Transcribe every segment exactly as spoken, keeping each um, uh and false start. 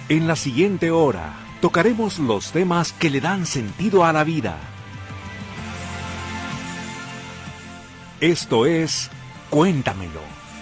En la siguiente hora, tocaremos los temas que le dan sentido a la vida. Esto es Cuéntamelo.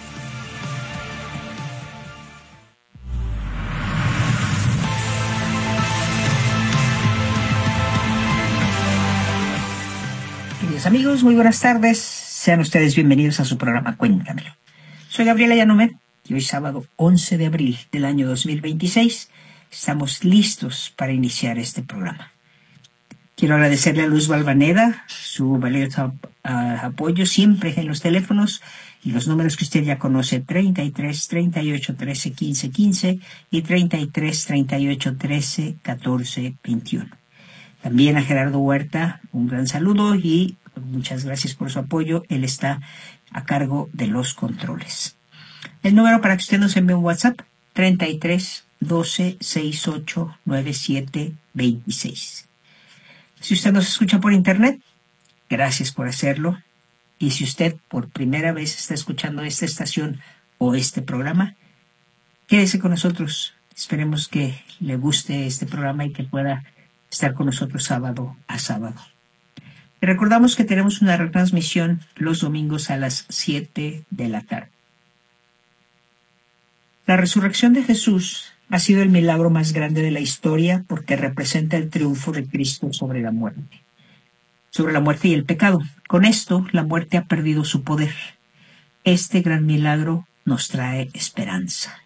Queridos amigos, muy buenas tardes. Sean ustedes bienvenidos a su programa Cuéntamelo. Soy Gabriela Llanomet y hoy sábado once de abril del año dos mil veintiséis estamos listos para iniciar este programa. Quiero agradecerle a Luz Valvaneda su valioso uh, apoyo siempre en los teléfonos y los números que usted ya conoce, treinta y tres, treinta y ocho, trece, quince, quince y treinta y tres, treinta y ocho, trece, catorce, veintiuno. También a Gerardo Huerta, un gran saludo y muchas gracias por su apoyo. Él está a cargo de los controles. El número para que usted nos envíe un WhatsApp, treinta y tres, doce, sesenta y ocho, noventa y siete, veintiséis. Si usted nos escucha por internet, gracias por hacerlo. Y si usted por primera vez está escuchando esta estación o este programa, quédese con nosotros. Esperemos que le guste este programa y que pueda estar con nosotros sábado a sábado. Y recordamos que tenemos una retransmisión los domingos a las siete de la tarde. La resurrección de Jesús ha sido el milagro más grande de la historia porque representa el triunfo de Cristo sobre la muerte, sobre la muerte y el pecado. Con esto, la muerte ha perdido su poder. Este gran milagro nos trae esperanza.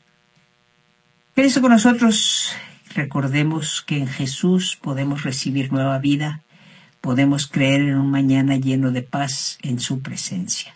Quédese con nosotros. Recordemos que en Jesús podemos recibir nueva vida, podemos creer en un mañana lleno de paz en su presencia.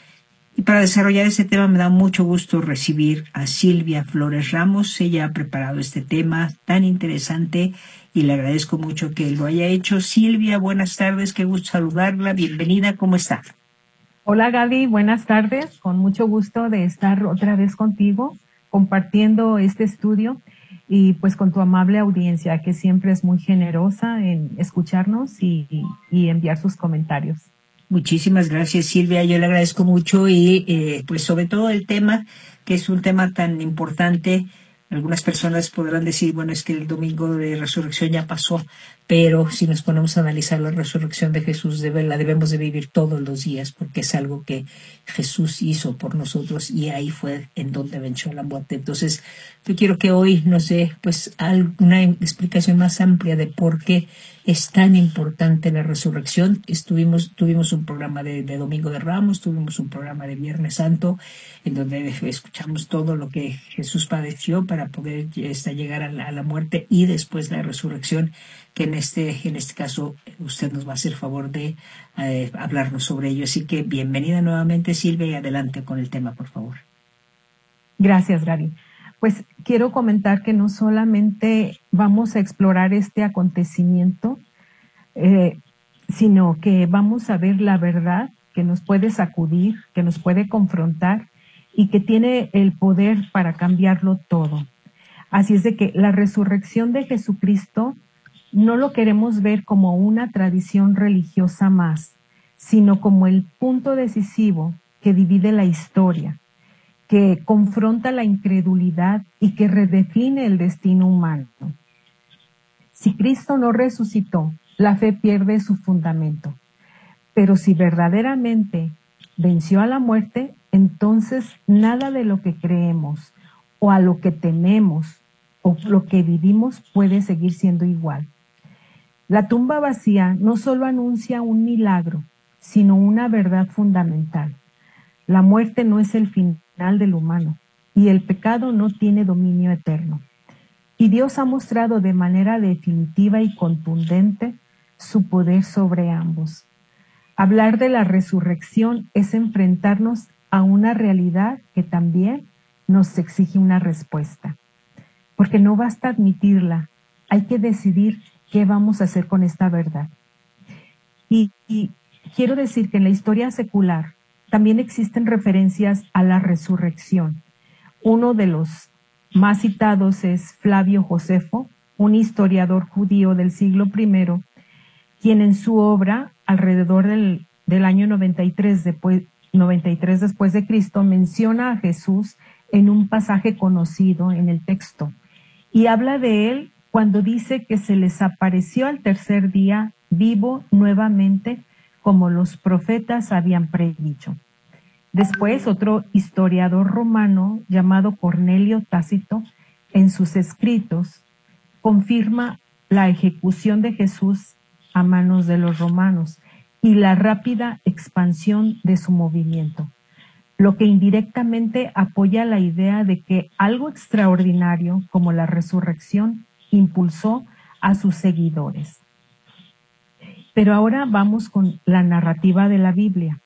Y para desarrollar este tema me da mucho gusto recibir a Silvia Flores Ramos. Ella ha preparado este tema tan interesante y le agradezco mucho que lo haya hecho. Silvia, buenas tardes, qué gusto saludarla, bienvenida, ¿cómo está? Hola Gaby, buenas tardes, con mucho gusto de estar otra vez contigo, compartiendo este estudio y pues con tu amable audiencia que siempre es muy generosa en escucharnos y, y, y enviar sus comentarios. Muchísimas gracias, Silvia. Yo le agradezco mucho y eh, pues sobre todo el tema, que es un tema tan importante. Algunas personas podrán decir, bueno, es que el domingo de resurrección ya pasó, pero si nos ponemos a analizar la resurrección de Jesús, debe, la debemos de vivir todos los días, porque es algo que Jesús hizo por nosotros y ahí fue en donde venció la muerte. Entonces, yo quiero que hoy nos dé pues alguna explicación más amplia de por qué es tan importante la resurrección. Estuvimos, tuvimos un programa de, de Domingo de Ramos, tuvimos un programa de Viernes Santo, en donde escuchamos todo lo que Jesús padeció para poder este, llegar a la, a la muerte y después la resurrección, que en este, en este caso usted nos va a hacer favor de eh, hablarnos sobre ello. Así que bienvenida nuevamente, Silvia, y adelante con el tema, por favor. Gracias, Gaby. Pues quiero comentar que no solamente vamos a explorar este acontecimiento, eh, sino que vamos a ver la verdad que nos puede sacudir, que nos puede confrontar y que tiene el poder para cambiarlo todo. Así es de que la resurrección de Jesucristo no lo queremos ver como una tradición religiosa más, sino como el punto decisivo que divide la historia, que confronta la incredulidad y que redefine el destino humano. Si Cristo no resucitó, la fe pierde su fundamento. Pero si verdaderamente venció a la muerte, entonces nada de lo que creemos o a lo que tememos o lo que vivimos puede seguir siendo igual. La tumba vacía no solo anuncia un milagro, sino una verdad fundamental. La muerte no es el final del humano y el pecado no tiene dominio eterno. Y Dios ha mostrado de manera definitiva y contundente su poder sobre ambos. Hablar de la resurrección es enfrentarnos a una realidad que también nos exige una respuesta. Porque no basta admitirla, hay que decidir qué vamos a hacer con esta verdad. Y, y quiero decir que en la historia secular también existen referencias a la resurrección. Uno de los más citados es Flavio Josefo, un historiador judío del siglo primero, quien en su obra, alrededor del, del año noventa y tres, después, noventa y tres después de Cristo, menciona a Jesús en un pasaje conocido en el texto Y habla de él cuando dice que se les apareció al tercer día vivo nuevamente, como los profetas habían predicho. Después, otro historiador romano llamado Cornelio Tácito, en sus escritos, confirma la ejecución de Jesús a manos de los romanos y la rápida expansión de su movimiento, lo que indirectamente apoya la idea de que algo extraordinario como la resurrección impulsó a sus seguidores. Pero ahora vamos con la narrativa de la Biblia.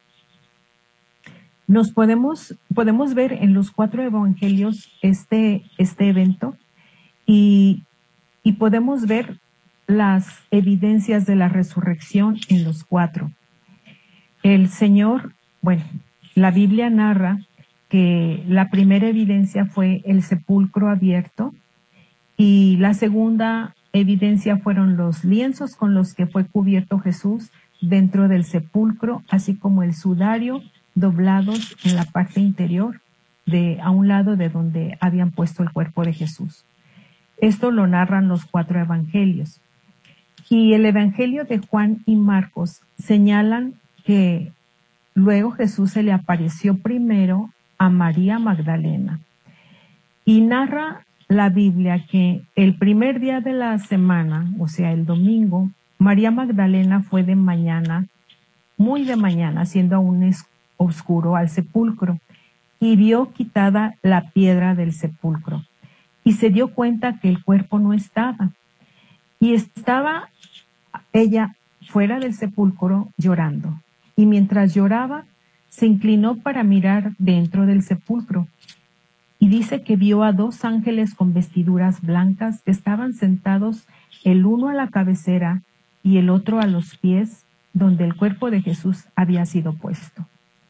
Nos podemos, podemos ver en los cuatro evangelios este, este evento y, y podemos ver las evidencias de la resurrección en los cuatro. El Señor, bueno, la Biblia narra que la primera evidencia fue el sepulcro abierto y la segunda evidencia fueron los lienzos con los que fue cubierto Jesús dentro del sepulcro, así como el sudario doblados en la parte interior de a un lado de donde habían puesto el cuerpo de Jesús. Esto lo narran los cuatro evangelios. Y el evangelio de Juan y Marcos señalan que luego Jesús se le apareció primero a María Magdalena. Y narra la Biblia que el primer día de la semana, o sea, el domingo, María Magdalena fue de mañana, muy de mañana, siendo aún oscuro, al sepulcro, y vio quitada la piedra del sepulcro. Y se dio cuenta que el cuerpo no estaba. Y estaba ella fuera del sepulcro llorando. Y mientras lloraba, se inclinó para mirar dentro del sepulcro. Y dice que vio a dos ángeles con vestiduras blancas que estaban sentados el uno a la cabecera y el otro a los pies, donde el cuerpo de Jesús había sido puesto.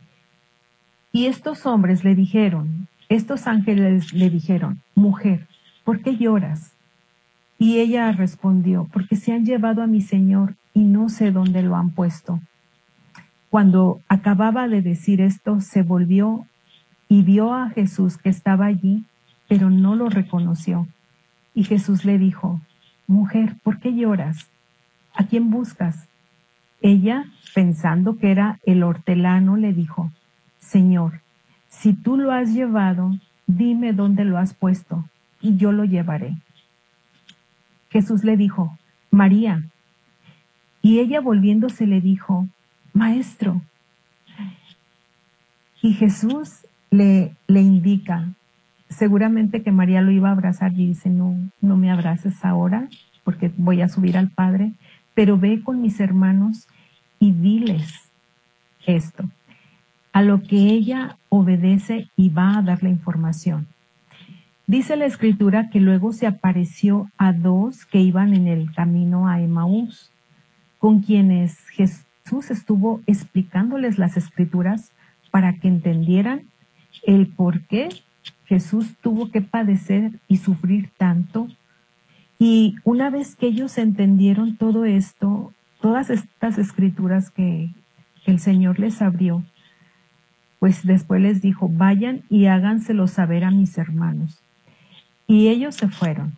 Y estos hombres le dijeron, estos ángeles le dijeron, mujer, ¿por qué lloras? Y ella respondió, porque se han llevado a mi Señor y no sé dónde lo han puesto. Cuando acababa de decir esto, se volvió y vio a Jesús que estaba allí, pero no lo reconoció. Y Jesús le dijo, mujer, ¿por qué lloras? ¿A quién buscas? Ella, pensando que era el hortelano, le dijo, Señor, si tú lo has llevado, dime dónde lo has puesto, y yo lo llevaré. Jesús le dijo, María. Y ella volviéndose le dijo, Maestro. Y Jesús le, le indica, seguramente que María lo iba a abrazar y dice, no, no me abraces ahora, porque voy a subir al Padre, pero ve con mis hermanos y diles esto. A lo que ella obedece y va a dar la información. Dice la Escritura que luego se apareció a dos que iban en el camino a Emaús, con quienes Jesús estuvo explicándoles las Escrituras para que entendieran el por qué Jesús tuvo que padecer y sufrir tanto. Y una vez que ellos entendieron todo esto, todas estas Escrituras que el Señor les abrió, pues después les dijo, vayan y háganselo saber a mis hermanos. Y ellos se fueron.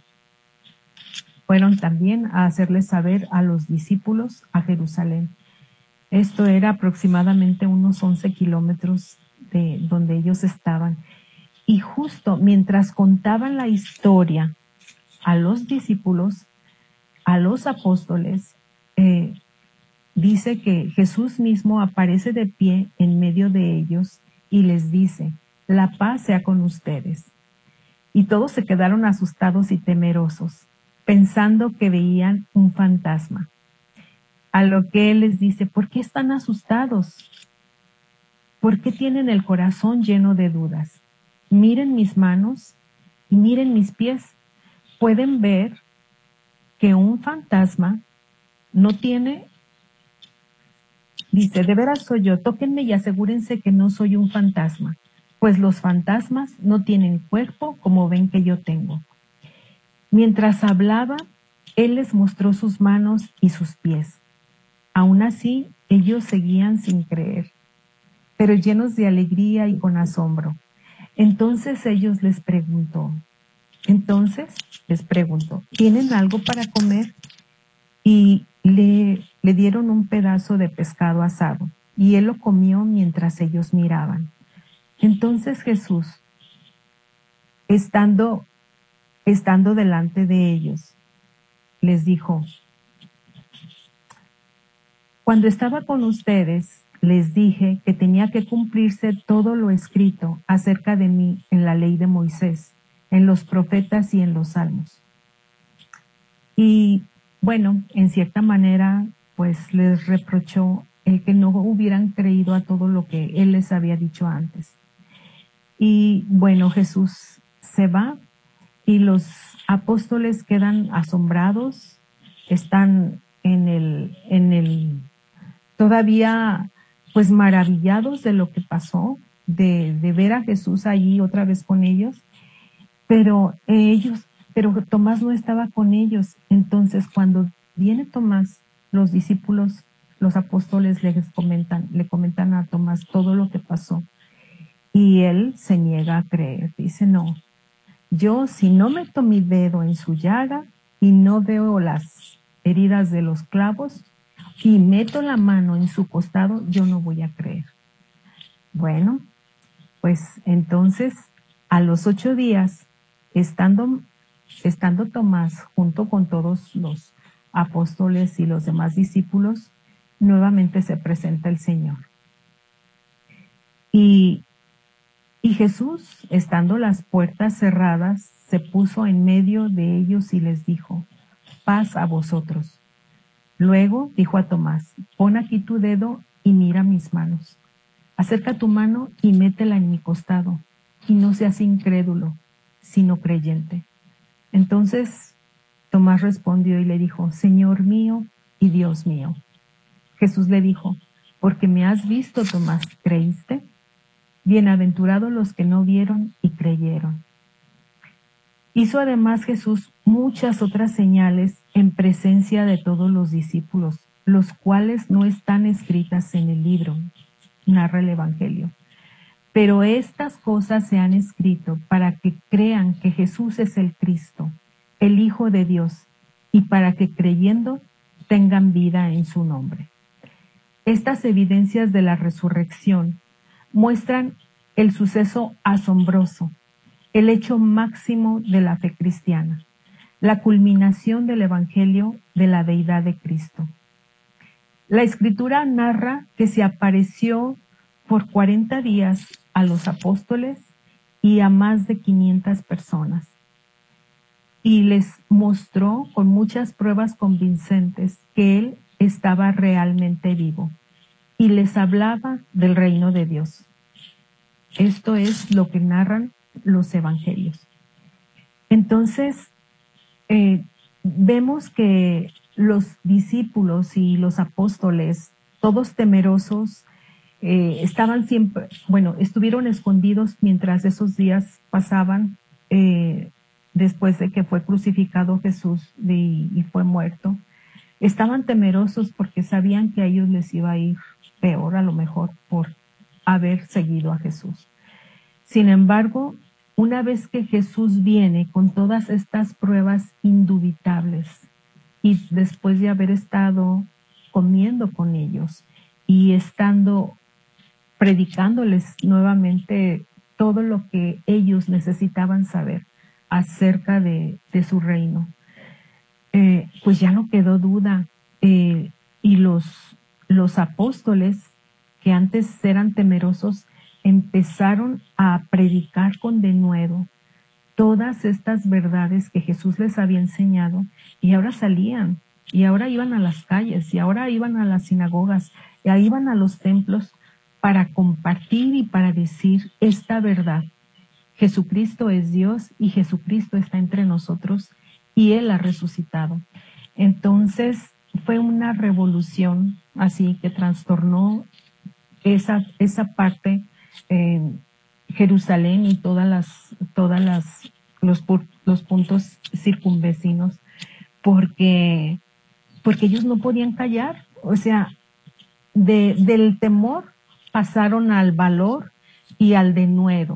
Fueron también a hacerles saber a los discípulos a Jerusalén. Esto era aproximadamente unos once kilómetros de donde ellos estaban. Y justo mientras contaban la historia a los discípulos, a los apóstoles, eh, dice que Jesús mismo aparece de pie en medio de ellos y les dice, la paz sea con ustedes. Y todos se quedaron asustados y temerosos, pensando que veían un fantasma. A lo que Él les dice, ¿por qué están asustados? ¿Por qué tienen el corazón lleno de dudas? Miren mis manos y miren mis pies. Pueden ver que un fantasma no tiene... Dice, de veras soy yo, tóquenme y asegúrense que no soy un fantasma, pues los fantasmas no tienen cuerpo como ven que yo tengo. Mientras hablaba, Él les mostró sus manos y sus pies. Aún así, ellos seguían sin creer, pero llenos de alegría y con asombro. Entonces ellos les preguntó, Entonces les preguntó, ¿tienen algo para comer? Y le, le dieron un pedazo de pescado asado, y él lo comió mientras ellos miraban. Entonces Jesús, estando, estando delante de ellos, les dijo, cuando estaba con ustedes, les dije que tenía que cumplirse todo lo escrito acerca de mí en la ley de Moisés, en los profetas y en los salmos. Y bueno, en cierta manera, pues les reprochó el que no hubieran creído a todo lo que él les había dicho antes. Y bueno, Jesús se va y los apóstoles quedan asombrados, están en el, en el, todavía pues maravillados de lo que pasó, de, de ver a Jesús allí otra vez con ellos, pero ellos, pero Tomás no estaba con ellos. Entonces cuando viene Tomás, los discípulos, los apóstoles les comentan, le comentan a Tomás todo lo que pasó. Y él se niega a creer, dice, no, yo si no meto mi dedo en su llaga y no veo las heridas de los clavos y meto la mano en su costado, yo no voy a creer. Bueno, pues entonces a los ocho días, estando, estando Tomás junto con todos los apóstoles y los demás discípulos, nuevamente se presenta el Señor. Y Y Jesús, estando las puertas cerradas, se puso en medio de ellos y les dijo, paz a vosotros. Luego dijo a Tomás, pon aquí tu dedo y mira mis manos. Acerca tu mano y métela en mi costado, y no seas incrédulo, sino creyente. Entonces Tomás respondió y le dijo, Señor mío y Dios mío. Jesús le dijo, porque me has visto, Tomás, ¿creíste? Bienaventurados los que no vieron y creyeron. Hizo además Jesús muchas otras señales en presencia de todos los discípulos, los cuales no están escritas en el libro, narra el Evangelio. Pero estas cosas se han escrito para que crean que Jesús es el Cristo, el Hijo de Dios, y para que creyendo tengan vida en su nombre. Estas evidencias de la resurrección muestran el suceso asombroso, el hecho máximo de la fe cristiana, la culminación del Evangelio de la deidad de Cristo. La Escritura narra que se apareció por cuarenta días a los apóstoles y a más de quinientas personas, y les mostró con muchas pruebas convincentes que Él estaba realmente vivo, y les hablaba del reino de Dios. Esto es lo que narran los evangelios. Entonces, eh, vemos que los discípulos y los apóstoles, todos temerosos, eh, estaban siempre, bueno, estuvieron escondidos mientras esos días pasaban, eh, después de que fue crucificado Jesús y, y fue muerto. Estaban temerosos porque sabían que a ellos les iba a ir peor, a lo mejor, por haber seguido a Jesús. Sin embargo, una vez que Jesús viene con todas estas pruebas indubitables y después de haber estado comiendo con ellos y estando predicándoles nuevamente todo lo que ellos necesitaban saber acerca de, de su reino, eh, pues ya no quedó duda. Eh, y los, los apóstoles, que antes eran temerosos, empezaron a predicar con denuedo todas estas verdades que Jesús les había enseñado, y ahora salían, y ahora iban a las calles, y ahora iban a las sinagogas, y ahí iban a los templos para compartir y para decir esta verdad. Jesucristo es Dios y Jesucristo está entre nosotros y Él ha resucitado. Entonces fue una revolución así que trastornó esa, esa parte, eh, Jerusalén y todas las, todas las, los, los puntos circunvecinos, porque, porque ellos no podían callar. O sea, de, del temor pasaron al valor y al denuedo,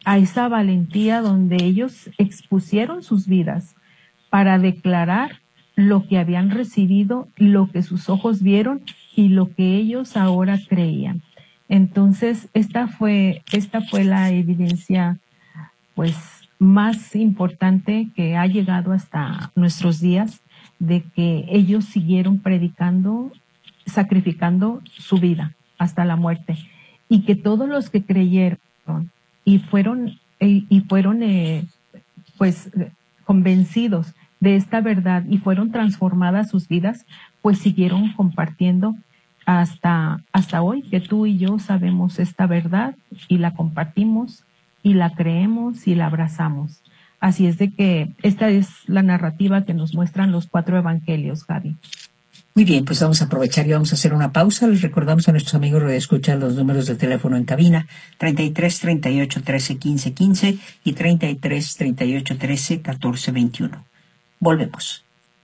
a esa valentía donde ellos expusieron sus vidas para declarar lo que habían recibido, lo que sus ojos vieron y lo que ellos ahora creían. Entonces, esta fue, esta fue la evidencia, pues, más importante que ha llegado hasta nuestros días, de que ellos siguieron predicando, sacrificando su vida hasta la muerte, y que todos los que creyeron y fueron y, y fueron eh, pues convencidos de esta verdad y fueron transformadas sus vidas, pues siguieron compartiendo hasta hasta hoy, que tú y yo sabemos esta verdad y la compartimos y la creemos y la abrazamos. Así es de que esta es la narrativa que nos muestran los cuatro evangelios, Gaby. Muy bien, pues vamos a aprovechar y vamos a hacer una pausa. Les recordamos a nuestros amigos de escuchar los números de teléfono en cabina: treinta y tres, treinta y ocho, trece, quince, quince y treinta y tres, treinta y ocho, trece, catorce, veintiuno. Volvemos.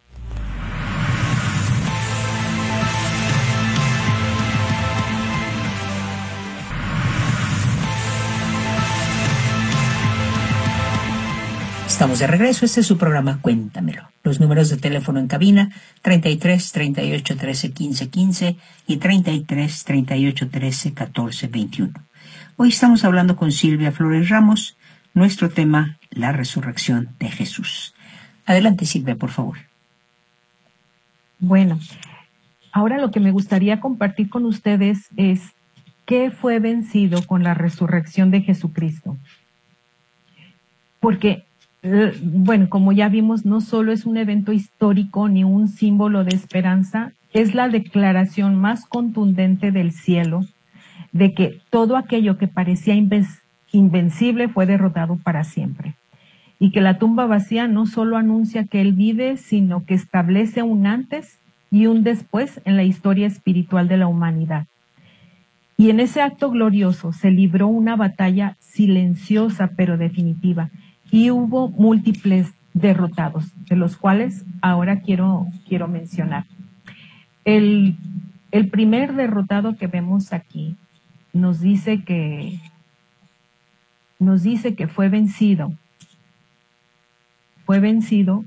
Estamos de regreso, este es su programa Cuéntamelo. Los números de teléfono en cabina: treinta y tres, treinta y ocho, trece, quince, quince y treinta y tres, treinta y ocho, trece, catorce, veintiuno. Hoy estamos hablando con Silvia Flores Ramos, nuestro tema, la resurrección de Jesús. Adelante, Silvia, por favor. Bueno, ahora lo que me gustaría compartir con ustedes es qué fue vencido con la resurrección de Jesucristo. Porque bueno, como ya vimos, no solo es un evento histórico ni un símbolo de esperanza, es la declaración más contundente del cielo de que todo aquello que parecía invencible fue derrotado para siempre. Y que la tumba vacía no solo anuncia que Él vive, sino que establece un antes y un después en la historia espiritual de la humanidad. Y en ese acto glorioso se libró una batalla silenciosa pero definitiva, y hubo múltiples derrotados, de los cuales ahora quiero, quiero mencionar. El, el primer derrotado que vemos aquí nos dice que, nos dice que fue vencido. Fue vencido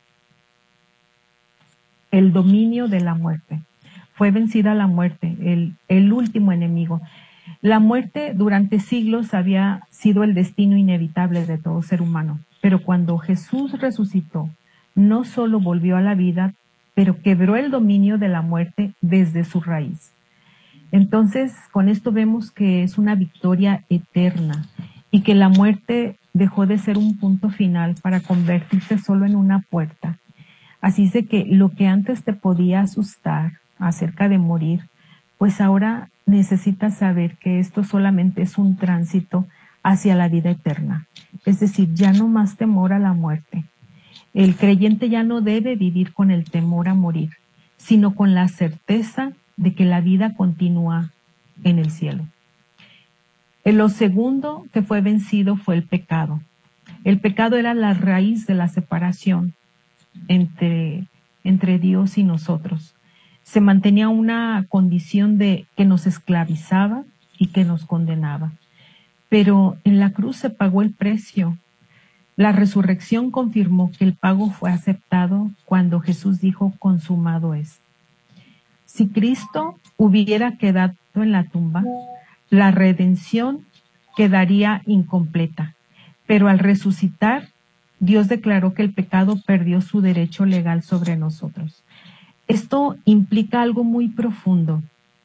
el dominio de la muerte. Fue vencida la muerte, el, el último enemigo. La muerte durante siglos había sido el destino inevitable de todo ser humano, pero cuando Jesús resucitó, no solo volvió a la vida, pero quebró el dominio de la muerte desde su raíz. Entonces, con esto vemos que es una victoria eterna y que la muerte dejó de ser un punto final para convertirse solo en una puerta. Así es de que lo que antes te podía asustar acerca de morir, pues ahora necesitas saber que esto solamente es un tránsito hacia la vida eterna. Es decir, ya no más temor a la muerte. El creyente ya no debe vivir con el temor a morir, sino con la certeza de que la vida continúa en el cielo. Lo segundo que fue vencido fue el pecado. El pecado era la raíz de la separación entre, entre Dios y nosotros. Se mantenía una condición de que nos esclavizaba y que nos condenaba. Pero en la cruz se pagó el precio. La resurrección confirmó que el pago fue aceptado cuando Jesús dijo: consumado es. Si Cristo hubiera quedado en la tumba, la redención quedaría incompleta. Pero al resucitar, Dios declaró que el pecado perdió su derecho legal sobre nosotros. Esto implica algo muy profundo.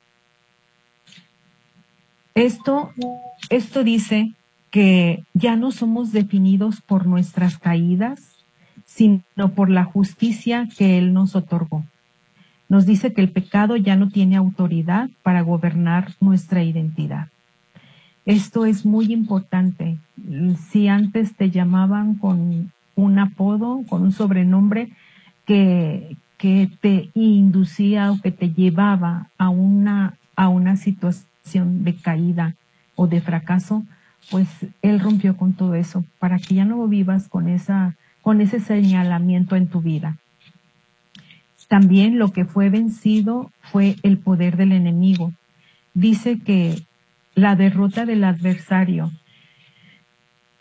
Esto, esto dice que ya no somos definidos por nuestras caídas, sino por la justicia que Él nos otorgó. Nos dice que el pecado ya no tiene autoridad para gobernar nuestra identidad. Esto es muy importante. Si antes te llamaban con un apodo, con un sobrenombre que, que te inducía o que te llevaba a una, a una situación de caída o de fracaso, pues Él rompió con todo eso para que ya no vivas con esa, con ese señalamiento en tu vida. También lo que fue vencido fue el poder del enemigo. Dice que la derrota del adversario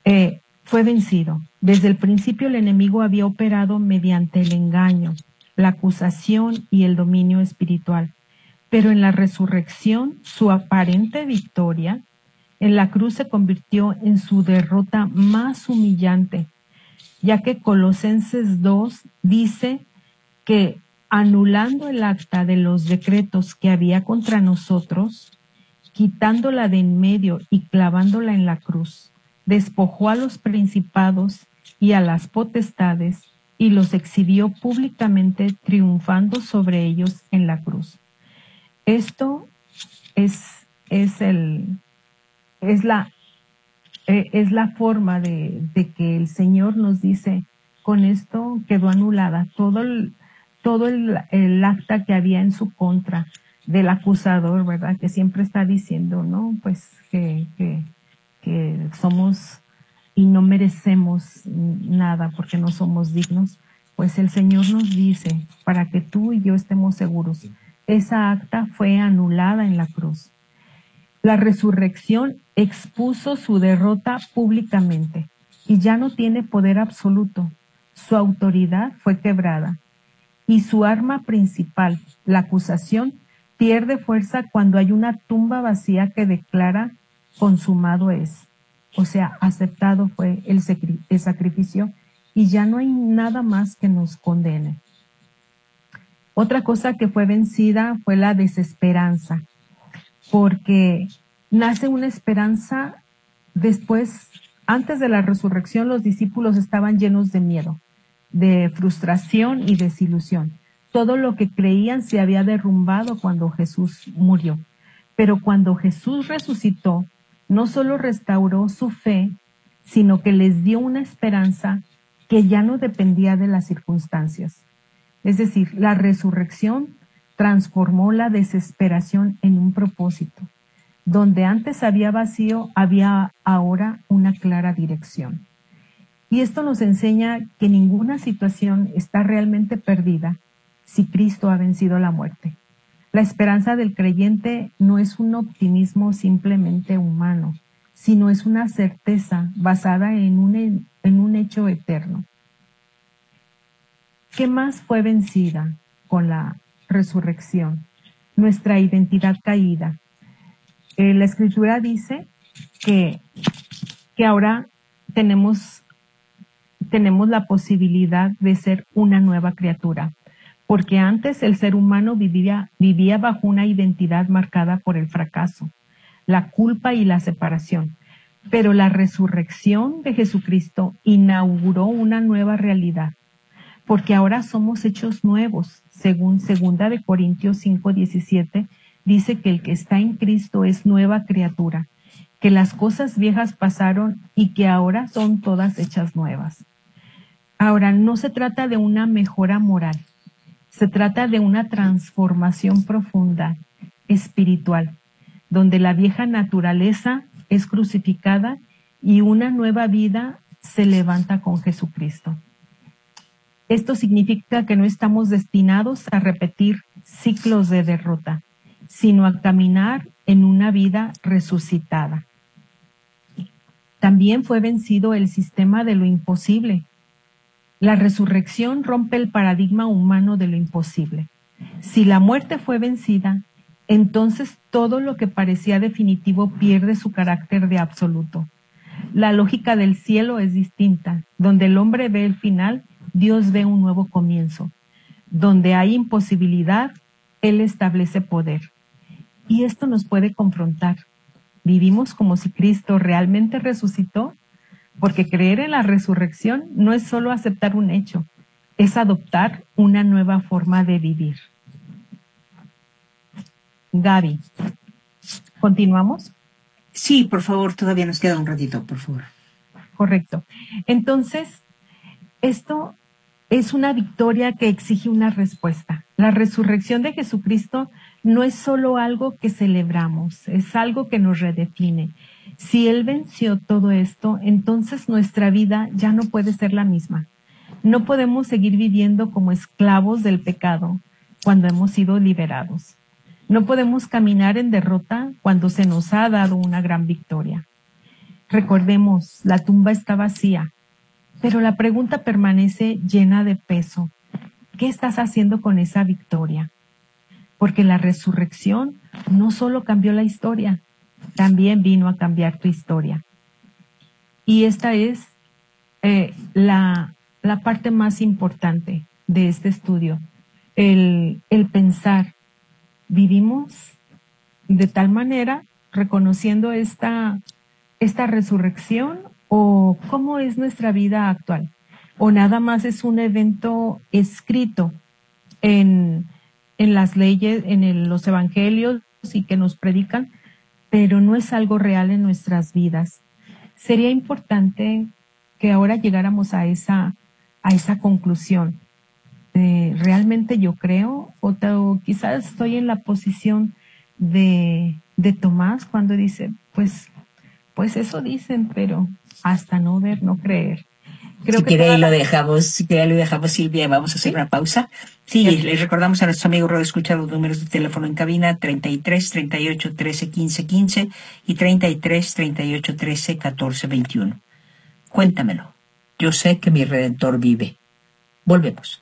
eh, fue vencido. Desde el principio el enemigo había operado mediante el engaño, la acusación y el dominio espiritual. Pero en la resurrección, su aparente victoria en la cruz se convirtió en su derrota más humillante, ya que Colosenses dos dice que anulando el acta de los decretos que había contra nosotros, quitándola de en medio y clavándola en la cruz, despojó a los principados y a las potestades y los exhibió públicamente, triunfando sobre ellos en la cruz. Esto es, es, el, es, la, eh, es la forma de, de que el Señor nos dice, con esto quedó anulada todo el, todo el, el acta que había en su contra del acusador, ¿verdad? Que siempre está diciendo, ¿no? Pues que, que, que somos y no merecemos nada porque no somos dignos. Pues el Señor nos dice, para que tú y yo estemos seguros, esa acta fue anulada en la cruz. La resurrección expuso su derrota públicamente y ya no tiene poder absoluto. Su autoridad fue quebrada y su arma principal, la acusación, pierde fuerza cuando hay una tumba vacía que declara consumado es. O sea, aceptado fue el, el sacrificio y ya no hay nada más que nos condene. Otra cosa que fue vencida fue la desesperanza, porque nace una esperanza después, antes de la resurrección, los discípulos estaban llenos de miedo, de frustración y desilusión. Todo lo que creían se había derrumbado cuando Jesús murió. Pero cuando Jesús resucitó, no solo restauró su fe, sino que les dio una esperanza que ya no dependía de las circunstancias. Es decir, la resurrección transformó la desesperación en un propósito. Donde antes había vacío, había ahora una clara dirección. Y esto nos enseña que ninguna situación está realmente perdida si Cristo ha vencido la muerte. La esperanza del creyente no es un optimismo simplemente humano, sino es una certeza basada en un, en un hecho eterno. ¿Qué más fue vencida con la resurrección? Nuestra identidad caída. Eh, la Escritura dice que, que ahora tenemos, tenemos la posibilidad de ser una nueva criatura, porque antes el ser humano vivía, vivía bajo una identidad marcada por el fracaso, la culpa y la separación. Pero la resurrección de Jesucristo inauguró una nueva realidad, porque ahora somos hechos nuevos. Según segunda de Corintios cinco diecisiete, dice que el que está en Cristo es nueva criatura, que las cosas viejas pasaron y que ahora son todas hechas nuevas. Ahora, no se trata de una mejora moral, se trata de una transformación profunda, espiritual, donde la vieja naturaleza es crucificada y una nueva vida se levanta con Jesucristo. Esto significa que no estamos destinados a repetir ciclos de derrota, sino a caminar en una vida resucitada. También fue vencido el sistema de lo imposible. La resurrección rompe el paradigma humano de lo imposible. Si la muerte fue vencida, entonces todo lo que parecía definitivo pierde su carácter de absoluto. La lógica del cielo es distinta. Donde el hombre ve el final, Dios ve un nuevo comienzo. Donde hay imposibilidad, Él establece poder. Y esto nos puede confrontar. ¿Vivimos como si Cristo realmente resucitó? Porque creer en la resurrección no es solo aceptar un hecho, es adoptar una nueva forma de vivir. Gaby, ¿continuamos? Sí, por favor, todavía nos queda un ratito, por favor. Correcto. Entonces, esto es una victoria que exige una respuesta. La resurrección de Jesucristo no es solo algo que celebramos, es algo que nos redefine. Si Él venció todo esto, entonces nuestra vida ya no puede ser la misma. No podemos seguir viviendo como esclavos del pecado cuando hemos sido liberados. No podemos caminar en derrota cuando se nos ha dado una gran victoria. Recordemos, la tumba está vacía, pero la pregunta permanece llena de peso. ¿Qué estás haciendo con esa victoria? Porque la resurrección no solo cambió la historia, también vino a cambiar tu historia. Y esta es eh, la, la parte más importante de este estudio, el, el pensar, vivimos de tal manera reconociendo esta, esta resurrección, o cómo es nuestra vida actual, o nada más es un evento escrito en, en las leyes, en el, los evangelios y que nos predican, pero no es algo real en nuestras vidas. Sería importante que ahora llegáramos a esa, a esa conclusión. Eh, ¿Realmente yo creo? O, o quizás estoy en la posición de, de Tomás cuando dice, pues, pues eso dicen, pero hasta no ver, no creer. Creo si que quiere ahí lo dejamos, si quiere lo dejamos, Silvia, vamos a hacer una pausa. Sí, sí. Les recordamos a nuestros amigos Radio Escucha los números de teléfono en cabina treinta y tres, treinta y ocho, trece, quince, quince y treinta y tres, treinta y ocho, trece, catorce, veintiuno. Cuéntamelo. Yo sé que mi Redentor vive. Volvemos.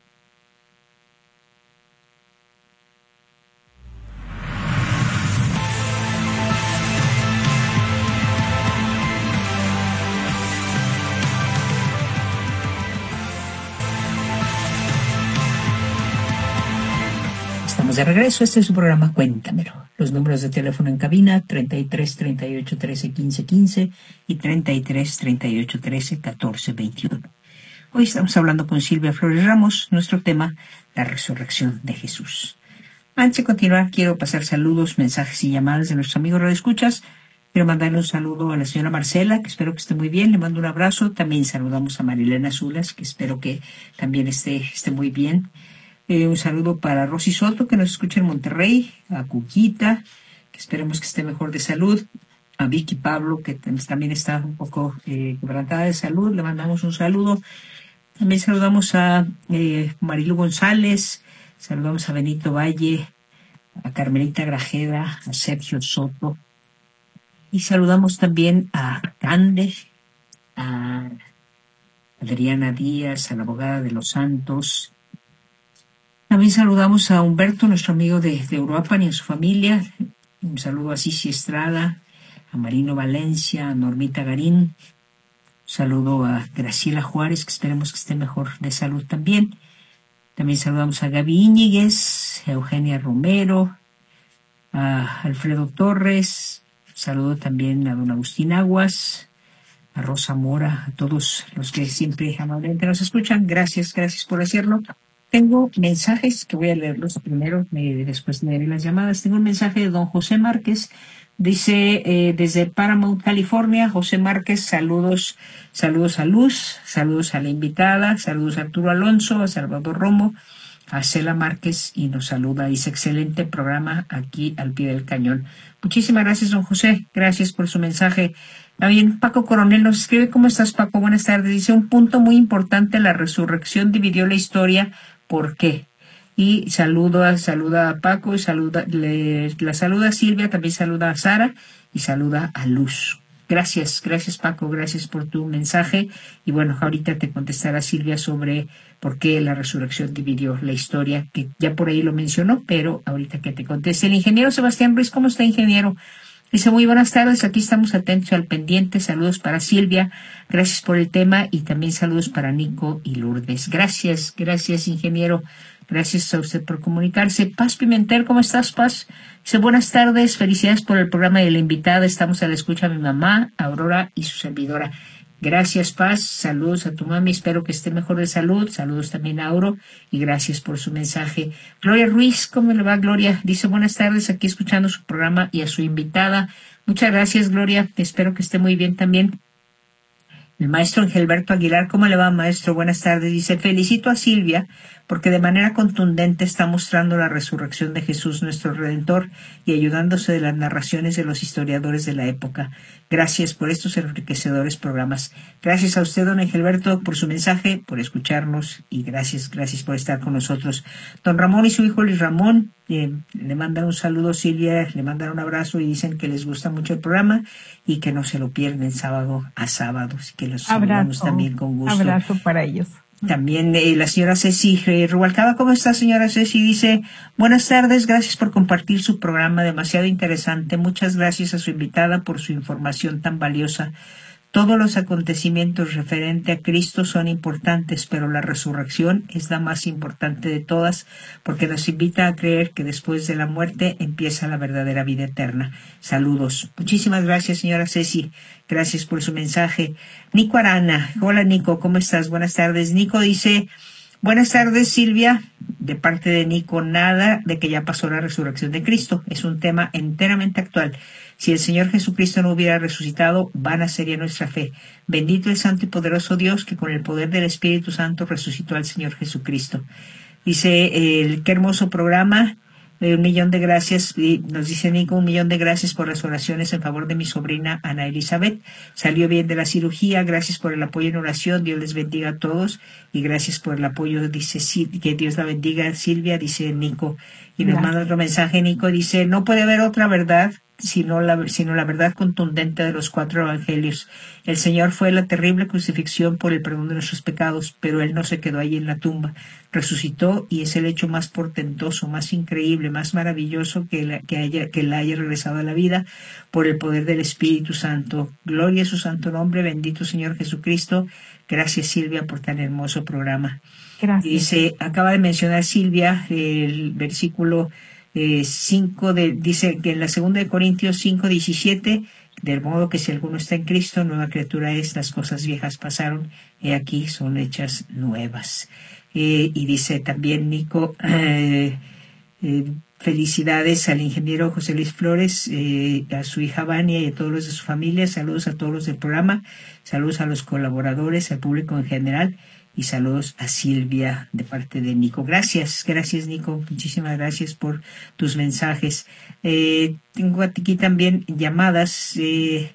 De regreso, este es su programa Cuéntamelo. Los números de teléfono en cabina treinta y tres, treinta y ocho, trece, quince, quince y treinta y tres, treinta y ocho, trece, catorce, veintiuno. Hoy estamos hablando con Silvia Flores Ramos, nuestro tema, la resurrección de Jesús. Antes de continuar, quiero pasar saludos, mensajes y llamadas de nuestros amigos radioescuchas. Quiero mandarle un saludo a la señora Marcela, que espero que esté muy bien, le mando un abrazo. También saludamos a Marilena Zulas, que espero que también esté, esté muy bien. Eh, un saludo para Rosy Soto, que nos escucha en Monterrey, a Cuquita, que esperemos que esté mejor de salud, a Vicky Pablo, que también está un poco eh, quebrantada de salud, le mandamos un saludo. También saludamos a eh, Marilu González, saludamos a Benito Valle, a Carmelita Grajeda, a Sergio Soto, y saludamos también a Cande, a Adriana Díaz, a la abogada de los Santos. También saludamos a Humberto, nuestro amigo de, de Uruapan, y a su familia. Un saludo a Cici Estrada, a Marino Valencia, a Normita Garín. Un saludo a Graciela Juárez, que esperemos que esté mejor de salud también. También saludamos a Gaby Íñiguez, a Eugenia Romero, a Alfredo Torres. Saludo también a don Agustín Aguas, a Rosa Mora, a todos los que siempre amablemente nos escuchan. Gracias, gracias por hacerlo. Tengo mensajes que voy a leerlos primero, eh, después leeré las llamadas. Tengo un mensaje de don José Márquez. Dice, eh, desde Paramount, California, José Márquez, saludos, saludos a Luz, saludos a la invitada, saludos a Arturo Alonso, a Salvador Romo, a Cela Márquez, y nos saluda. Dice, excelente programa aquí al pie del cañón. Muchísimas gracias, don José. Gracias por su mensaje. También Paco Coronel nos escribe, ¿cómo estás, Paco? Buenas tardes. Dice, un punto muy importante, la resurrección dividió la historia. ¿Por qué? Y saluda, saluda a Paco, y saluda, le, la saluda a Silvia, también saluda a Sara y saluda a Luz. Gracias, gracias Paco, gracias por tu mensaje. Y bueno, ahorita te contestará Silvia sobre por qué la resurrección dividió la historia, que ya por ahí lo mencionó, pero ahorita que te conteste. El ingeniero Sebastián Ruiz, ¿cómo está, ingeniero? Dice, muy buenas tardes, aquí estamos atentos al pendiente. Saludos para Silvia, gracias por el tema, y también saludos para Nico y Lourdes. Gracias, gracias, ingeniero. Gracias a usted por comunicarse. Paz Pimentel, ¿cómo estás, Paz? Dice, buenas tardes, felicidades por el programa de la invitada. Estamos a la escucha de mi mamá, Aurora, y su servidora. Gracias, Paz. Saludos a tu mami. Espero que esté mejor de salud. Saludos también a Auro. Y gracias por su mensaje. Gloria Ruiz, ¿cómo le va, Gloria? Dice, buenas tardes, aquí escuchando su programa y a su invitada. Muchas gracias, Gloria. Espero que esté muy bien también. El maestro Engelberto Aguilar, ¿cómo le va, maestro? Buenas tardes. Dice, felicito a Silvia porque de manera contundente está mostrando la resurrección de Jesús, nuestro Redentor, y ayudándose de las narraciones de los historiadores de la época. Gracias por estos enriquecedores programas. Gracias a usted, don Engelberto, por su mensaje, por escucharnos, y gracias, gracias por estar con nosotros. Don Ramón y su hijo Luis Ramón, Eh, le mandan un saludo, Silvia, le mandan un abrazo y dicen que les gusta mucho el programa y que no se lo pierden sábado a sábado, que los saludamos Abrazo, también con gusto. abrazo para ellos. También eh, la señora Ceci eh, Rubalcaba, ¿cómo está, señora Ceci? Dice, buenas tardes, gracias por compartir su programa, demasiado interesante. Muchas gracias a su invitada por su información tan valiosa. Todos los acontecimientos referentes a Cristo son importantes, pero la resurrección es la más importante de todas, porque nos invita a creer que después de la muerte empieza la verdadera vida eterna. Saludos. Muchísimas gracias, señora Ceci. Gracias por su mensaje. Nico Arana. Hola, Nico, ¿cómo estás? Buenas tardes. Nico dice, buenas tardes, Silvia. De parte de Nico, nada de que ya pasó la resurrección de Cristo. Es un tema enteramente actual. Si el Señor Jesucristo no hubiera resucitado, vana sería nuestra fe. Bendito el santo y poderoso Dios que con el poder del Espíritu Santo resucitó al Señor Jesucristo. Dice, el, qué hermoso programa. Un millón de gracias, y nos dice Nico, un millón de gracias por las oraciones en favor de mi sobrina Ana Elizabeth. Salió bien de la cirugía, gracias por el apoyo en oración, Dios les bendiga a todos y gracias por el apoyo, dice que Dios la bendiga, Silvia, dice Nico. Y nos manda otro mensaje, Nico, dice, no puede haber otra verdad sino la, sino la verdad contundente de los cuatro evangelios. El Señor fue la terrible crucifixión por el perdón de nuestros pecados, pero Él no se quedó allí en la tumba. Resucitó y es el hecho más portentoso, más increíble, más maravilloso que, la, que, haya, que la haya regresado a la vida por el poder del Espíritu Santo. Gloria a su santo nombre, bendito Señor Jesucristo. Gracias, Silvia, por tan hermoso programa. Gracias. Dice, acaba de mencionar Silvia el versículo Eh, cinco de, dice que en la segunda de Corintios cinco diecisiete, del modo que si alguno está en Cristo, nueva criatura es, las cosas viejas pasaron, y aquí son hechas nuevas. Eh, y dice también Nico, eh, eh, felicidades al ingeniero José Luis Flores, eh, a su hija Vania y a todos los de su familia, saludos a todos los del programa, saludos a los colaboradores, al público en general, y saludos a Silvia de parte de Nico. Gracias, gracias Nico, muchísimas gracias por tus mensajes. Eh, tengo aquí también llamadas, eh,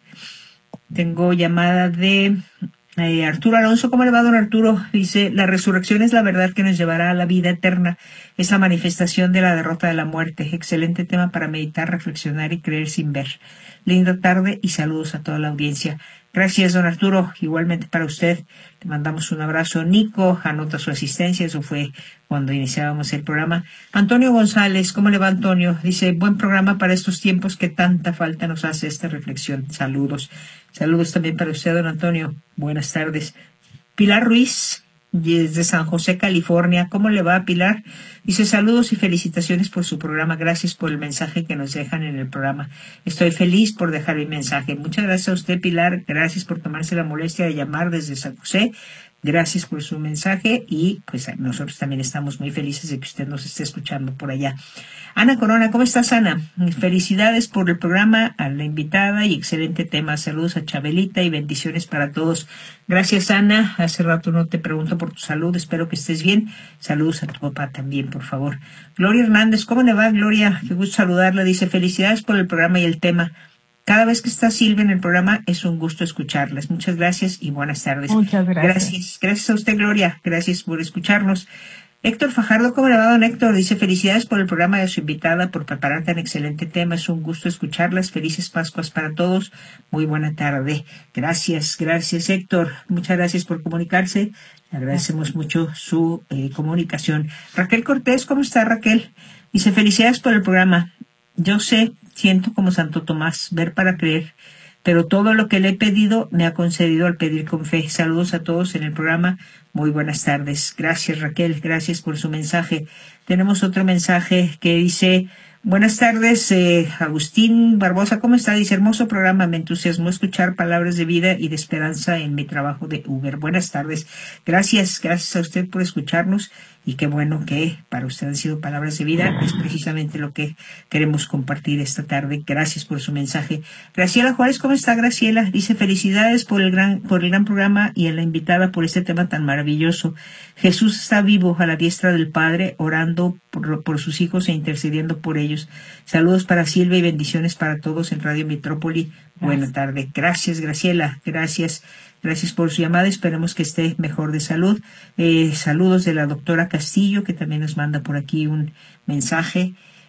tengo llamada de eh, Arturo Alonso. ¿Cómo le va, don Arturo? Dice, la resurrección es la verdad que nos llevará a la vida eterna, es la manifestación de la derrota de la muerte. Excelente tema para meditar, reflexionar y creer sin ver. Linda tarde y saludos a toda la audiencia. Gracias, don Arturo. Igualmente para usted. Le mandamos un abrazo. Nico anota su asistencia. Eso fue cuando iniciábamos el programa. Antonio González, ¿cómo le va, Antonio? Dice, buen programa para estos tiempos que tanta falta nos hace esta reflexión. Saludos. Saludos también para usted, don Antonio. Buenas tardes. Pilar Ruiz, desde San José, California. ¿Cómo le va, Pilar? Dice, saludos y felicitaciones por su programa. Gracias por el mensaje que nos dejan en el programa. Estoy feliz por dejar mi mensaje. Muchas gracias a usted, Pilar. Gracias por tomarse la molestia de llamar desde San José. Gracias por su mensaje y pues nosotros también estamos muy felices de que usted nos esté escuchando por allá. Ana Corona, ¿cómo estás, Ana? Felicidades por el programa, a la invitada y excelente tema. Saludos a Chabelita y bendiciones para todos. Gracias, Ana. Hace rato no te pregunto por tu salud. Espero que estés bien. Saludos a tu papá también, por favor. Gloria Hernández, ¿cómo le va, Gloria? Qué gusto saludarla. Dice, felicidades por el programa y el tema. Cada vez que está Silvia en el programa es un gusto escucharlas. Muchas gracias y buenas tardes. Muchas gracias. Gracias, gracias a usted, Gloria. Gracias por escucharnos. Héctor Fajardo, ¿cómo le va, don Héctor? Dice, felicidades por el programa de su invitada, por preparar tan excelente tema. Es un gusto escucharlas. Felices Pascuas para todos. Muy buena tarde. Gracias, gracias, Héctor. Muchas gracias por comunicarse. Le agradecemos mucho su eh, comunicación. Raquel Cortés, ¿cómo está, Raquel? Dice, felicidades por el programa. Yo sé, siento como Santo Tomás, ver para creer, pero todo lo que le he pedido me ha concedido al pedir con fe. Saludos a todos en el programa. Muy buenas tardes. Gracias, Raquel. Gracias por su mensaje. Tenemos otro mensaje que dice, buenas tardes, eh, Agustín Barbosa, ¿cómo está? Dice, hermoso programa, me entusiasmó escuchar palabras de vida y de esperanza en mi trabajo de Uber. Buenas tardes. Gracias, gracias a usted por escucharnos. Y qué bueno que para usted han sido palabras de vida. Es precisamente lo que queremos compartir esta tarde. Gracias por su mensaje. Graciela Juárez, ¿cómo está, Graciela? Dice, felicidades por el gran, por el gran programa y a la invitada por este tema tan maravilloso. Jesús está vivo a la diestra del Padre, orando por, por sus hijos e intercediendo por ellos. Saludos para Silvia y bendiciones para todos en Radio Metrópoli. Buena tarde. Gracias, Graciela. Gracias. Gracias por su llamada. Esperemos que esté mejor de salud. Eh, saludos de la doctora Castillo, que también nos manda por aquí un mensaje.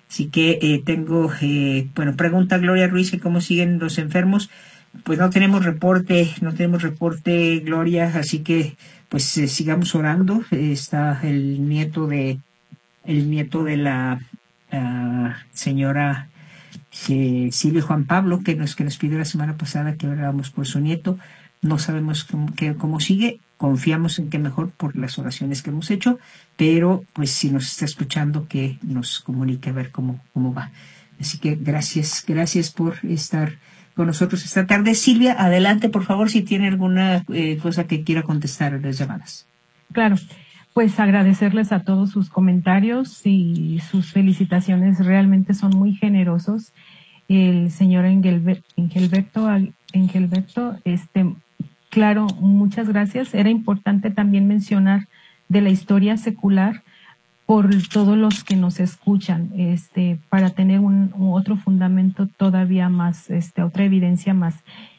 Así que eh, tengo, eh, bueno, pregunta Gloria Ruiz que cómo siguen los enfermos. Pues no tenemos reporte, no tenemos reporte, Gloria, así que pues eh, sigamos orando. Eh, está el nieto de, el nieto de la uh, señora eh, Silvia Juan Pablo, que nos, que nos pidió la semana pasada que oráramos por su nieto. No sabemos cómo, que, cómo sigue, confiamos en que mejor por las oraciones que hemos hecho, pero pues si nos está escuchando que nos comunique a ver cómo, cómo va. Así que gracias, gracias por estar con nosotros esta tarde. Silvia, adelante por favor si tiene alguna eh, cosa que quiera contestar en las llamadas. Claro, pues agradecerles a todos sus comentarios y sus felicitaciones, realmente son muy generosos. El señor Engelber, Engelberto, Engelberto, este, claro, muchas gracias. Era importante también mencionar de la historia secular por todos los que nos escuchan, este, para tener un, un otro fundamento todavía más, este, otra evidencia más.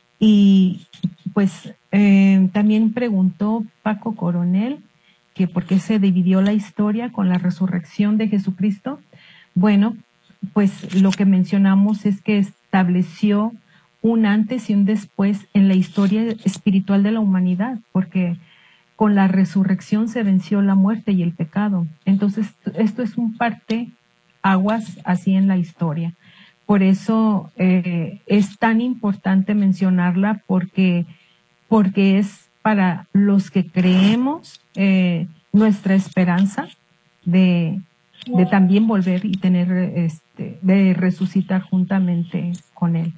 Y pues eh, también preguntó Paco Coronel que por qué se dividió la historia con la resurrección de Jesucristo. Bueno, pues lo que mencionamos es que estableció un antes y un después en la historia espiritual de la humanidad, porque con la resurrección se venció la muerte y el pecado. Entonces, esto es un parte aguas así en la historia. Por eso eh, es tan importante mencionarla, porque, porque es para los que creemos eh, nuestra esperanza de, de también volver y tener, este, de resucitar juntamente con Él.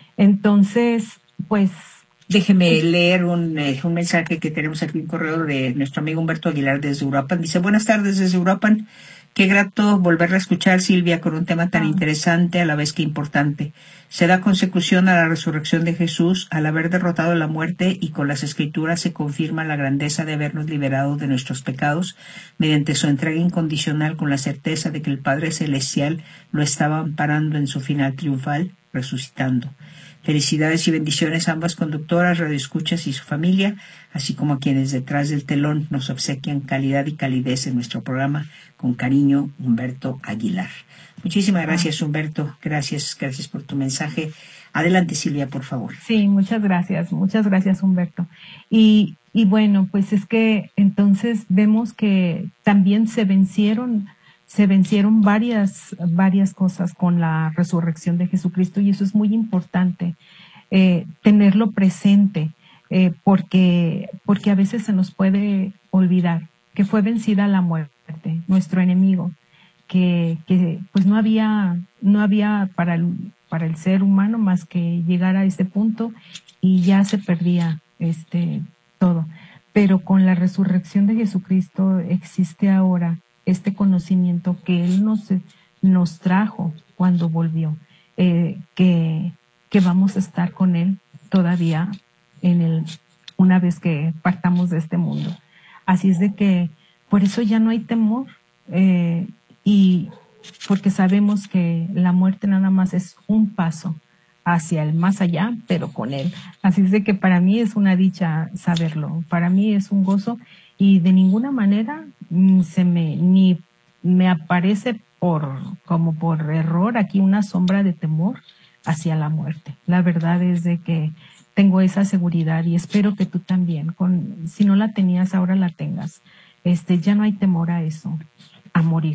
Entonces, pues... Déjeme leer un, eh, un mensaje que tenemos aquí, un correo de nuestro amigo Humberto Aguilar desde Uruapan. Dice, buenas tardes desde Uruapan. Qué grato volverla a escuchar, Silvia, con un tema tan interesante a la vez que importante. Se da consecución a la resurrección de Jesús al haber derrotado la muerte, y con las Escrituras se confirma la grandeza de habernos liberado de nuestros pecados mediante su entrega incondicional, con la certeza de que el Padre Celestial lo estaba amparando en su final triunfal, resucitando. Felicidades y bendiciones a ambas conductoras, radioescuchas y su familia, así como a quienes detrás del telón nos obsequian calidad y calidez en nuestro programa. Con cariño, Humberto Aguilar. Muchísimas gracias, Humberto. Gracias, gracias por tu mensaje. Adelante, Silvia, por favor. Sí, muchas gracias, muchas gracias, Humberto. Y, y bueno, pues es que entonces vemos que también se vencieron se vencieron varias, varias cosas con la resurrección de Jesucristo, y eso es muy importante, eh, tenerlo presente, eh, porque, porque a veces se nos puede olvidar que fue vencida la muerte, nuestro enemigo, que, que pues no había, no había para el, para el ser humano más que llegar a ese punto y ya se perdía este, todo. Pero con la resurrección de Jesucristo existe ahora este conocimiento que Él nos, nos trajo cuando volvió, eh, que, que vamos a estar con Él todavía en el, una vez que partamos de este mundo. Así es de que por eso ya no hay temor, eh, y porque sabemos que la muerte nada más es un paso hacia el más allá, pero con Él. Así es de que para mí es una dicha saberlo, para mí es un gozo, y de ninguna manera se me, ni me aparece por, como por error aquí una sombra de temor hacia la muerte. La verdad es de que tengo esa seguridad, y espero que tú también, con, si no la tenías, ahora la tengas. Este, ya no hay temor a eso, a morir.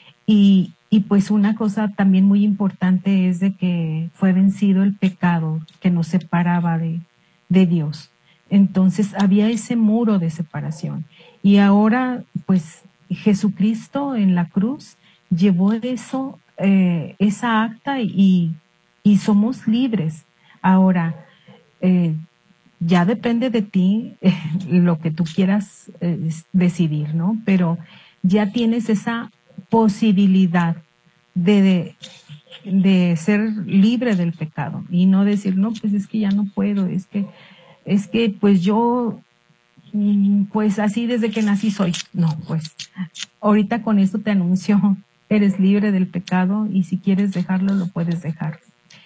Y, y pues una cosa también muy importante es de que fue vencido el pecado que nos separaba de, de Dios. Entonces había ese muro de separación. Y ahora, pues, Jesucristo en la cruz llevó eso, eh, esa acta, y, y somos libres. Ahora, eh, ya depende de ti eh, lo que tú quieras eh, decidir, ¿no? Pero ya tienes esa posibilidad de, de, de ser libre del pecado y no decir, no, pues es que ya no puedo, es que, es que pues yo, pues así desde que nací soy. No, pues ahorita con esto te anuncio, eres libre del pecado, y si quieres dejarlo, lo puedes dejar.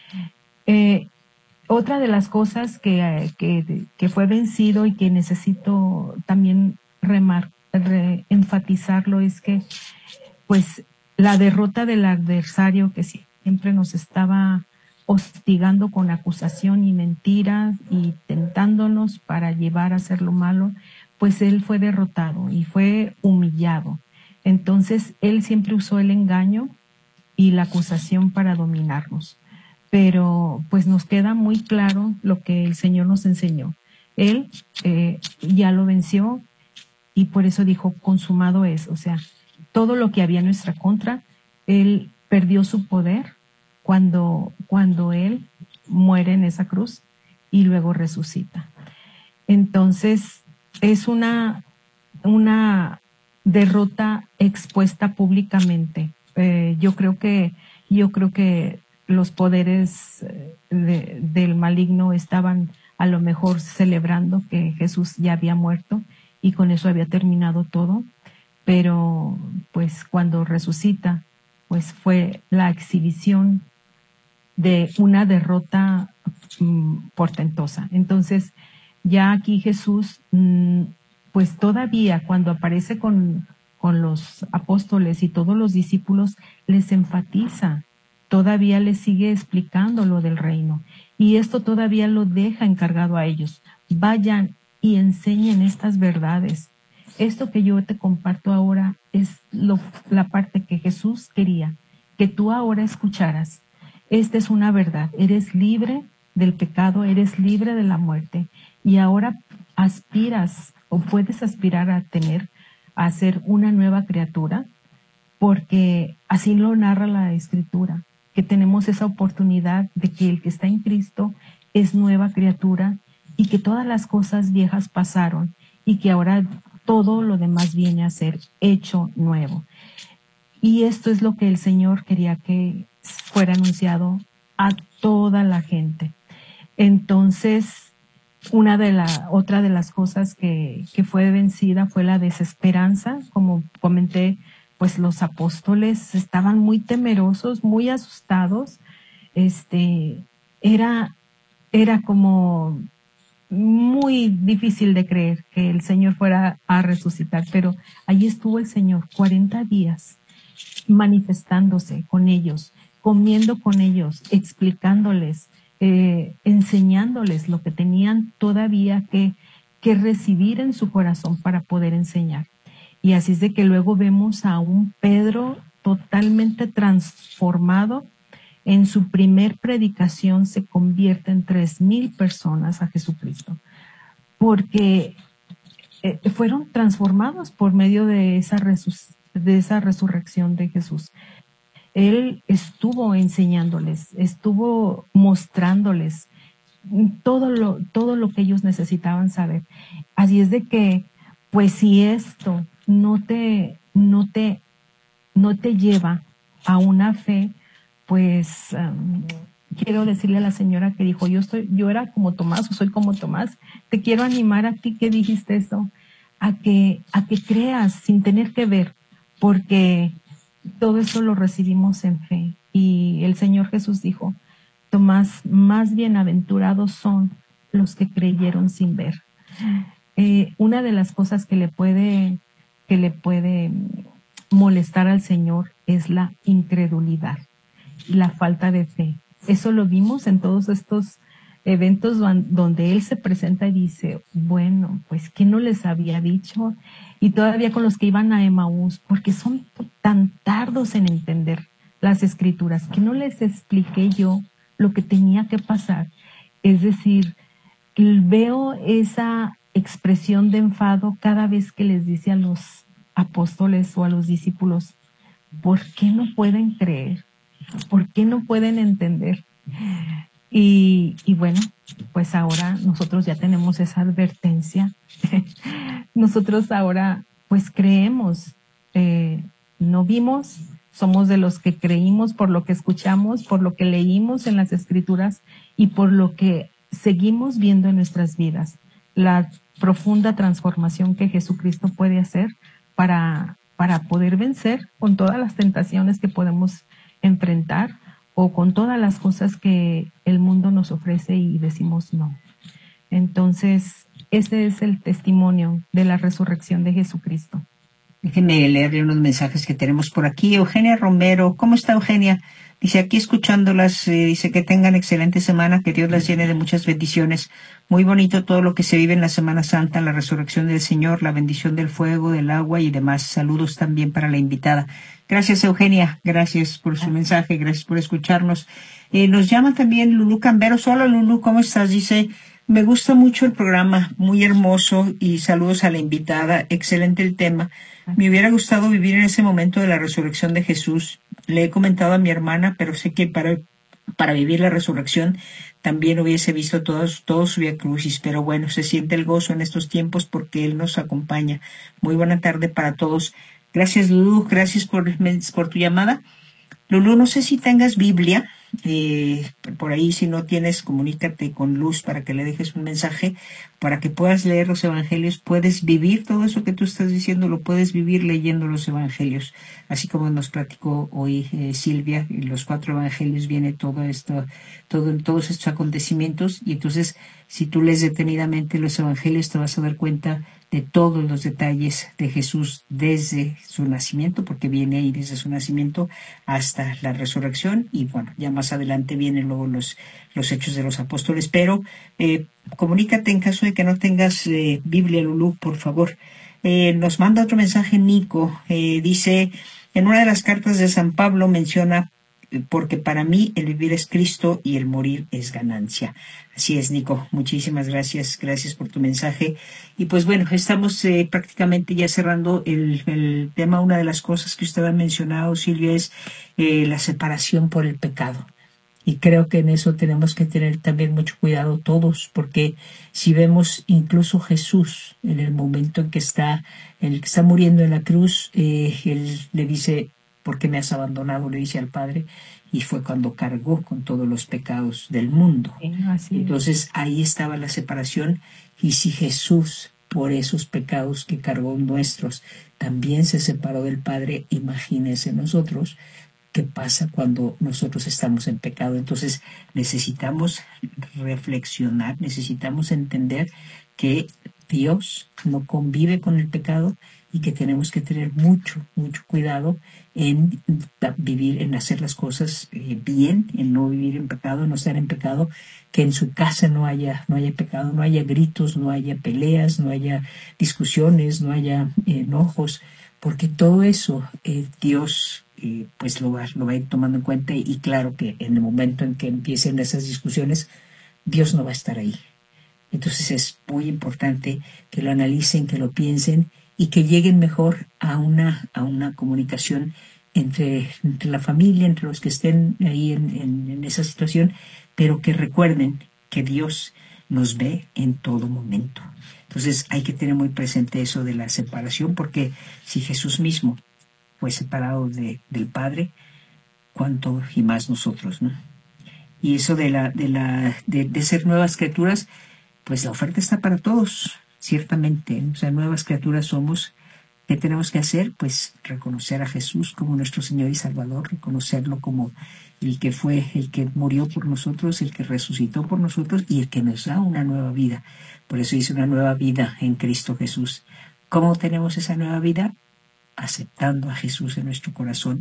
Eh, otra de las cosas que, que, que fue vencido y que necesito también remar, re, enfatizarlo es que pues la derrota del adversario que siempre nos estaba hostigando con acusación y mentiras y tentándonos para llevar a hacer lo malo, pues él fue derrotado y fue humillado. Entonces él siempre usó el engaño y la acusación para dominarnos. Pero pues nos queda muy claro lo que el Señor nos enseñó. Él eh, ya lo venció y por eso dijo, consumado es. O sea, todo lo que había en nuestra contra, Él perdió su poder cuando, cuando Él muere en esa cruz y luego resucita. Entonces, es una, una derrota expuesta públicamente. Eh, yo creo que, yo creo que los poderes de, del maligno estaban a lo mejor celebrando que Jesús ya había muerto y con eso había terminado todo, pero pues cuando resucita, pues fue la exhibición de una derrota mmm, portentosa. Entonces, ya aquí Jesús, mmm, pues todavía cuando aparece con, con los apóstoles y todos los discípulos, les enfatiza, todavía les sigue explicando lo del reino. Y esto todavía lo deja encargado a ellos. Vayan y enseñen estas verdades. Esto que yo te comparto ahora es lo, la parte que Jesús quería, que tú ahora escucharas. Esta es una verdad. Eres libre del pecado, eres libre de la muerte. Y ahora aspiras o puedes aspirar a tener, a ser una nueva criatura, porque así lo narra la Escritura, que tenemos esa oportunidad de que el que está en Cristo es nueva criatura y que todas las cosas viejas pasaron y que ahora todo lo demás viene a ser hecho nuevo. Y esto es lo que el Señor quería que fuera anunciado a toda la gente. Entonces, una de la, otra de las cosas que, que fue vencida fue la desesperanza. Como comenté, pues los apóstoles estaban muy temerosos, muy asustados. Este, era, era como muy difícil de creer que el Señor fuera a resucitar, pero allí estuvo el Señor cuarenta días manifestándose con ellos, comiendo con ellos, explicándoles, eh, enseñándoles lo que tenían todavía que, que recibir en su corazón para poder enseñar. Y así es de que luego vemos a un Pedro totalmente transformado. En su primer predicación se convierte en tres mil personas a Jesucristo, porque eh, fueron transformados por medio de esa, resus de esa resurrección de Jesús. Él estuvo enseñándoles, estuvo mostrándoles todo lo, todo lo que ellos necesitaban saber. Así es de que, pues si esto no te, no te, no te lleva a una fe, pues um, quiero decirle a la señora que dijo, yo estoy, yo era como Tomás o soy como Tomás, te quiero animar a ti que dijiste eso, a que, a que creas sin tener que ver, porque todo eso lo recibimos en fe. Y el Señor Jesús dijo, Tomás, más bienaventurados son los que creyeron sin ver. Eh, una de las cosas que le puede, que le puede molestar al Señor es la incredulidad, la falta de fe. Eso lo vimos en todos estos eventos donde Él se presenta y dice, bueno, pues ¿quién no les había dicho? Y todavía con los que iban a Emaús, porque son tan tardos en entender las Escrituras, que no les expliqué yo lo que tenía que pasar. Es decir, veo esa expresión de enfado cada vez que les dice a los apóstoles o a los discípulos, ¿por qué no pueden creer? ¿Por qué no pueden entender? Y, y bueno, pues ahora nosotros ya tenemos esa advertencia. Nosotros ahora pues creemos, eh, no vimos, somos de los que creímos por lo que escuchamos, por lo que leímos en las Escrituras y por lo que seguimos viendo en nuestras vidas. La profunda transformación que Jesucristo puede hacer para, para poder vencer con todas las tentaciones que podemos enfrentar o con todas las cosas que el mundo nos ofrece y decimos no. Entonces, ese es el testimonio de la resurrección de Jesucristo. Déjenme leerle unos mensajes que tenemos por aquí. Eugenia Romero, ¿cómo está Eugenia? Dice, aquí escuchándolas, eh, dice que tengan excelente semana, que Dios las llene de muchas bendiciones. Muy bonito todo lo que se vive en la Semana Santa, la resurrección del Señor, la bendición del fuego, del agua y demás. Saludos también para la invitada. Gracias, Eugenia. Gracias por su mensaje. Gracias por escucharnos. Eh, nos llama también Lulú Camberos. Hola, Lulú, ¿cómo estás? Dice, me gusta mucho el programa, muy hermoso, y saludos a la invitada. Excelente el tema. Me hubiera gustado vivir en ese momento de la resurrección de Jesús. Le he comentado a mi hermana, pero sé que para, para vivir la resurrección también hubiese visto todos, todo su Vía Crucis. Pero bueno, se siente el gozo en estos tiempos porque Él nos acompaña. Muy buena tarde para todos. Gracias, Lulú. Gracias por, por tu llamada. Lulú, no sé si tengas Biblia. Eh, por ahí, si no tienes, comunícate con Luz para que le dejes un mensaje, para que puedas leer los evangelios. Puedes vivir todo eso que tú estás diciendo, lo puedes vivir leyendo los evangelios, así como nos platicó hoy eh, Silvia. En los cuatro evangelios viene todo esto, todo, todos estos acontecimientos, y entonces si tú lees detenidamente los evangelios te vas a dar cuenta de todos los detalles de Jesús desde su nacimiento, porque viene ahí desde su nacimiento hasta la resurrección, y bueno, ya más adelante vienen luego los, los hechos de los apóstoles. Pero eh, comunícate en caso de que no tengas eh, Biblia, Lulú, por favor. Eh, nos manda otro mensaje Nico. Eh, dice, en una de las cartas de San Pablo menciona, porque para mí el vivir es Cristo y el morir es ganancia. Así es, Nico. Muchísimas gracias. Gracias por tu mensaje. Y pues bueno, estamos eh, prácticamente ya cerrando el, el tema. Una de las cosas que usted ha mencionado, Silvia, es eh, la separación por el pecado. Y creo que en eso tenemos que tener también mucho cuidado todos, porque si vemos incluso Jesús en el momento en que está, en el que está muriendo en la cruz, eh, él le dice, ¿por qué me has abandonado?, le dice al Padre, y fue cuando cargó con todos los pecados del mundo. Sí, así es. Entonces ahí estaba la separación, y si Jesús, por esos pecados que cargó nuestros, también se separó del Padre, imagínense nosotros qué pasa cuando nosotros estamos en pecado. Entonces necesitamos reflexionar, necesitamos entender que Dios no convive con el pecado y que tenemos que tener mucho, mucho cuidado en vivir, en hacer las cosas eh, bien, en no vivir en pecado, en no estar en pecado, que en su casa no haya, no haya pecado, no haya gritos, no haya peleas, no haya discusiones, no haya eh, enojos, porque todo eso eh, Dios eh, pues lo va, lo va a ir tomando en cuenta, y, y claro que en el momento en que empiecen esas discusiones, Dios no va a estar ahí. Entonces es muy importante que lo analicen, que lo piensen y que lleguen mejor a una, a una comunicación entre, entre la familia, entre los que estén ahí en, en, en esa situación, pero que recuerden que Dios nos ve en todo momento. Entonces hay que tener muy presente eso de la separación, porque si Jesús mismo fue separado de, del Padre, cuánto y más nosotros, ¿no? Y eso de, la, de, la, de, de ser nuevas criaturas, pues la oferta está para todos, ciertamente. O sea, nuevas criaturas somos. ¿Qué tenemos que hacer? Pues reconocer a Jesús como nuestro Señor y Salvador, reconocerlo como el que fue, el que murió por nosotros, el que resucitó por nosotros y el que nos da una nueva vida. Por eso dice una nueva vida en Cristo Jesús. ¿Cómo tenemos esa nueva vida? Aceptando a Jesús en nuestro corazón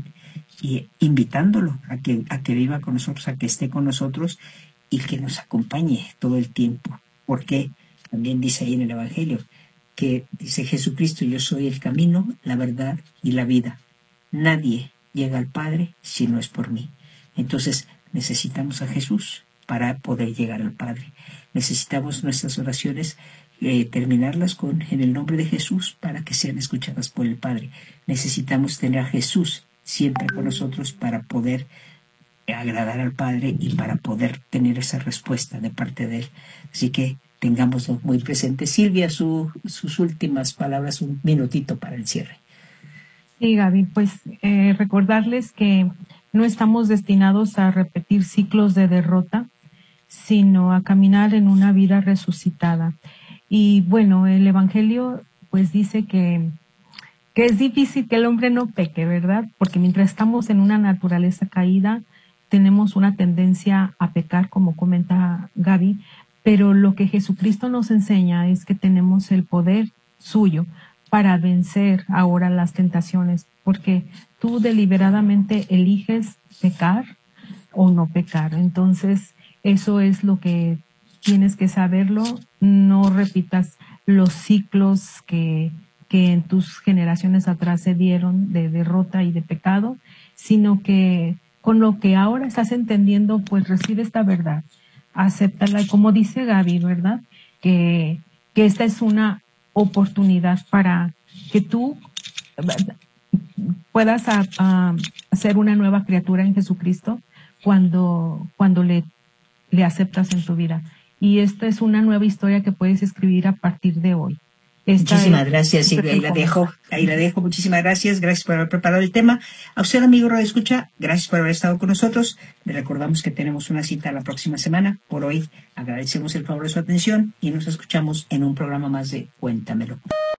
y invitándolo a que, a que viva con nosotros, a que esté con nosotros y que nos acompañe todo el tiempo. Porque también dice ahí en el Evangelio que dice Jesucristo, yo soy el camino, la verdad y la vida. Nadie llega al Padre si no es por mí. Entonces necesitamos a Jesús para poder llegar al Padre. Necesitamos nuestras oraciones eh, terminarlas con en el nombre de Jesús para que sean escuchadas por el Padre. Necesitamos tener a Jesús siempre con nosotros para poder agradar al Padre y para poder tener esa respuesta de parte de Él. Así que tengámoslo muy presente. Silvia, su, sus últimas palabras, un minutito para el cierre. Sí, Gaby, pues eh, recordarles que no estamos destinados a repetir ciclos de derrota, sino a caminar en una vida resucitada. Y bueno, el Evangelio pues dice que, que es difícil que el hombre no peque, ¿verdad? Porque mientras estamos en una naturaleza caída, tenemos una tendencia a pecar, como comenta Gaby, pero lo que Jesucristo nos enseña es que tenemos el poder suyo para vencer ahora las tentaciones, porque tú deliberadamente eliges pecar o no pecar. Entonces, eso es lo que tienes que saberlo. No repitas los ciclos que, que en tus generaciones atrás se dieron de derrota y de pecado, sino que con lo que ahora estás entendiendo, pues recibe esta verdad, acéptala. Y como dice Gaby, ¿verdad? Que, que esta es una oportunidad para que tú puedas a, a, ser una nueva criatura en Jesucristo cuando, cuando le, le aceptas en tu vida. Y esta es una nueva historia que puedes escribir a partir de hoy. Esta Muchísimas es, gracias, Silvia. Ahí la dejo, ahí la dejo. Muchísimas gracias. Gracias por haber preparado el tema. A usted, amigo Radio Escucha, gracias por haber estado con nosotros. Le recordamos que tenemos una cita la próxima semana. Por hoy agradecemos el favor de su atención y nos escuchamos en un programa más de Cuéntamelo.